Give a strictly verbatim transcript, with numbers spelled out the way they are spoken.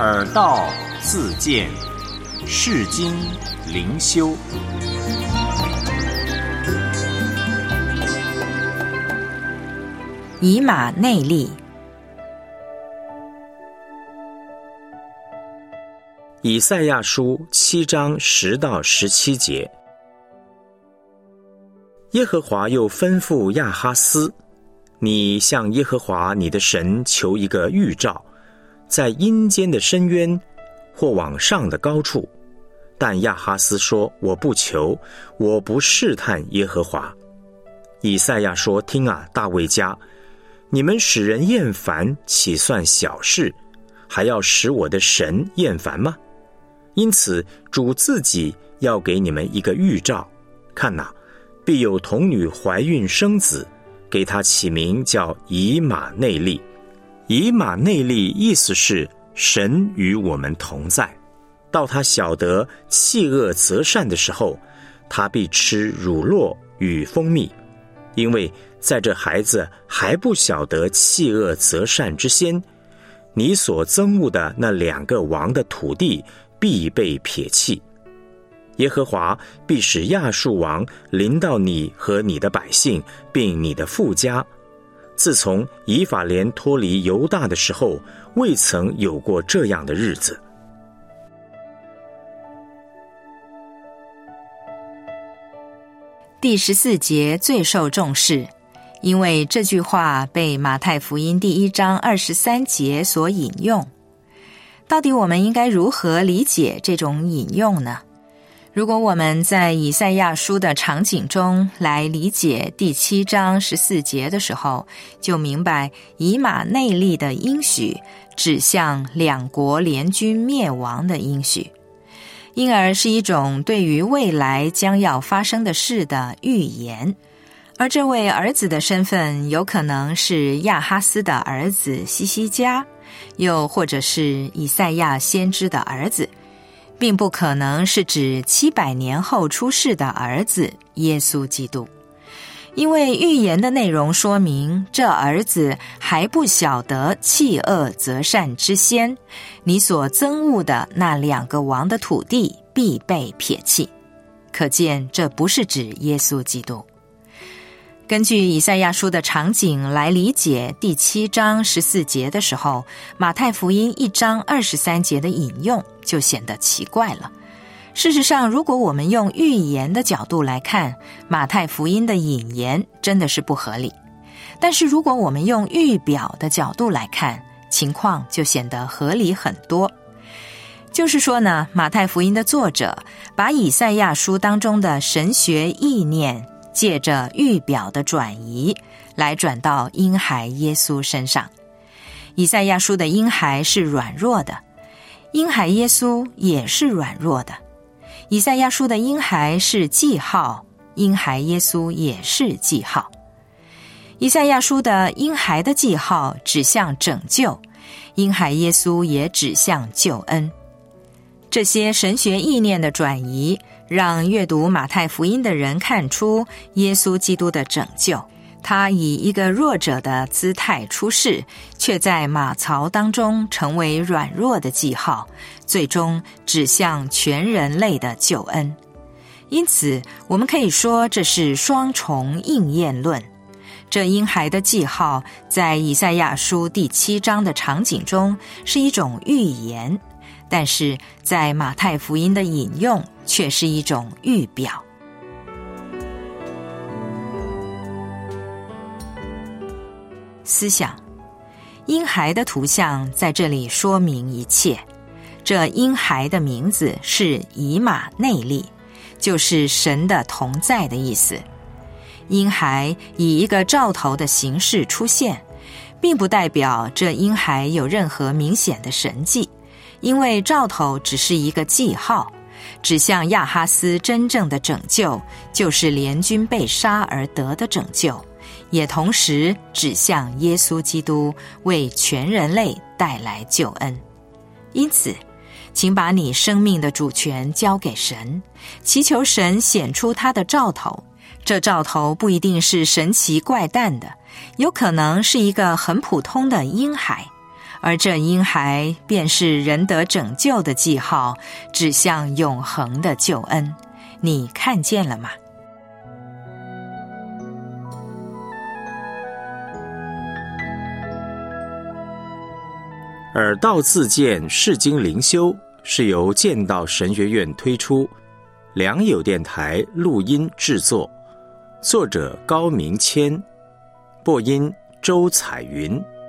耳道自见，世经灵修。 以马内利。 以赛亚书七章十到十七节。耶和华又吩咐亚哈斯，你向耶和华你的神求一个预兆，在阴间的深渊或往上的高处。但亚哈斯说，我不求，我不试探耶和华。以赛亚说，听啊，大卫家，你们使人厌烦岂算小事，还要使我的神厌烦吗？因此主自己要给你们一个预兆，看哪，必有童女怀孕生子，给他起名叫以马内利。以马内利意思是神与我们同在。到他晓得弃恶择善的时候，他必吃乳酪与蜂蜜，因为在这孩子还不晓得弃恶择善之先，你所憎恶的那两个王的土地必被撇弃。耶和华必使亚述王临到你和你的百姓，并你的父家。自从以法莲脱离犹大的时候，未曾有过这样的日子。 第十四节最受重视，因为这句话被马太福音第一章二十三节所引用。到底我们应该如何理解这种引用呢？如果我们在以赛亚书的场景中来理解第七章十四节的时候，就明白以马内利的应许指向两国联军灭亡的应许，因而是一种对于未来将要发生的事的预言。而这位儿子的身份有可能是亚哈斯的儿子西西家，又或者是以赛亚先知的儿子，并不可能是指七百年后出世的儿子耶稣基督。因为预言的内容说明，这儿子还不晓得弃恶择善之先，你所憎恶的那两个王的土地必被撇弃。可见这不是指耶稣基督。根据以赛亚书的场景来理解第七章十四节的时候，马太福音一章二十三节的引用就显得奇怪了。事实上，如果我们用预言的角度来看，马太福音的引言真的是不合理。但是如果我们用预表的角度来看，情况就显得合理很多。就是说呢，马太福音的作者把以赛亚书当中的神学意念借着预表的转移来转到婴孩耶稣身上。以赛亚书的婴孩是软弱的，婴孩耶稣也是软弱的。以赛亚书的婴孩是记号，婴孩耶稣也是记号。以赛亚书的婴孩的记号指向拯救，婴孩耶稣也指向救恩。这些神学意念的转移，让阅读马太福音的人看出耶稣基督的拯救。他以一个弱者的姿态出世，却在马槽当中成为软弱的记号，最终指向全人类的救恩。因此，我们可以说这是双重应验论。这婴孩的记号在以赛亚书第七章的场景中是一种预言，但是在马太福音的引用却是一种预表。思想，婴孩的图像在这里说明一切。这婴孩的名字是以马内利，就是神的同在的意思。婴孩以一个兆头的形式出现，并不代表这婴孩有任何明显的神迹，因为兆头只是一个记号，指向亚哈斯真正的拯救，就是联军被杀而得的拯救，也同时指向耶稣基督为全人类带来救恩。因此，请把你生命的主权交给神，祈求神显出他的兆头。这兆头不一定是神奇怪诞的，有可能是一个很普通的婴孩， 而这婴孩便是人得拯救的记号，指向永恒的救恩。你看见了吗？ 耳道自荐释经灵修是由剑道神学院推出，良友电台录音制作，作者高明谦，播音周彩云。